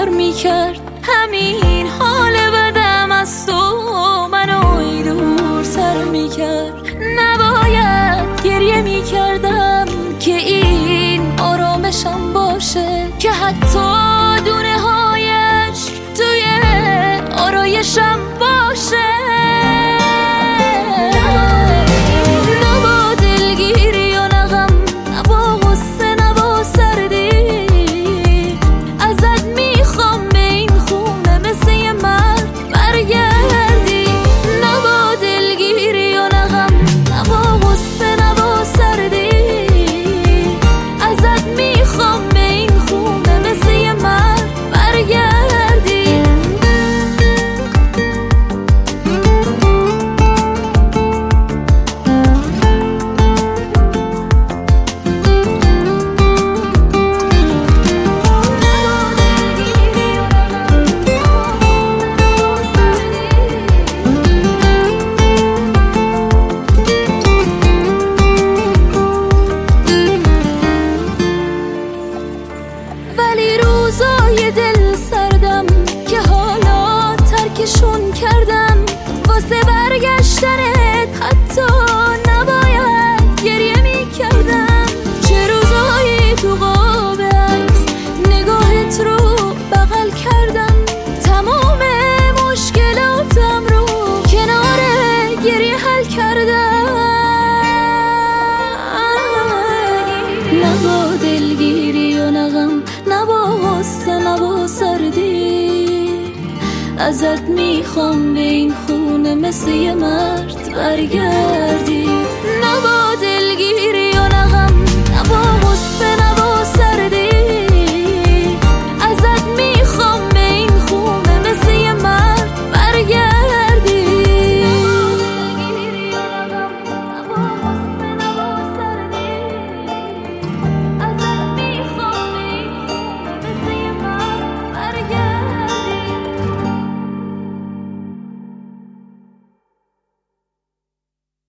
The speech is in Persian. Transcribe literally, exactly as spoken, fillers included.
کار میکرد. همین حال بدم از تو منو دورتر میکرد. نباید گریه میکردم که این آرامشم باشه، که حتی دونه هایش توی آرایشم باشه. نبا دلگیری و نغم، نبا غصه، نبا سردی. ازت میخوام به این خونه مثل یه مرد برگردی. نبا دلگیری و نغم، نبا غصه، نبا سردی. ازت میخوام به این خونه مثل یه مرد برگردی. ولی روزای دل سردم که حالا ترکشون کردم، واسه برگشتنت حتی نباید گریه میکردم. چه روزایی تو قاب عکس نگاهت رو بغل کردم، تمام مشکلاتم رو کنار گریه حل کردم. نبا دلگیری و نغم، نبا غصه، نبا سردی. ازت میخوام به این خونه مثل یه مرد برگردی. نبا دلگیری و نغم، نبا غصه،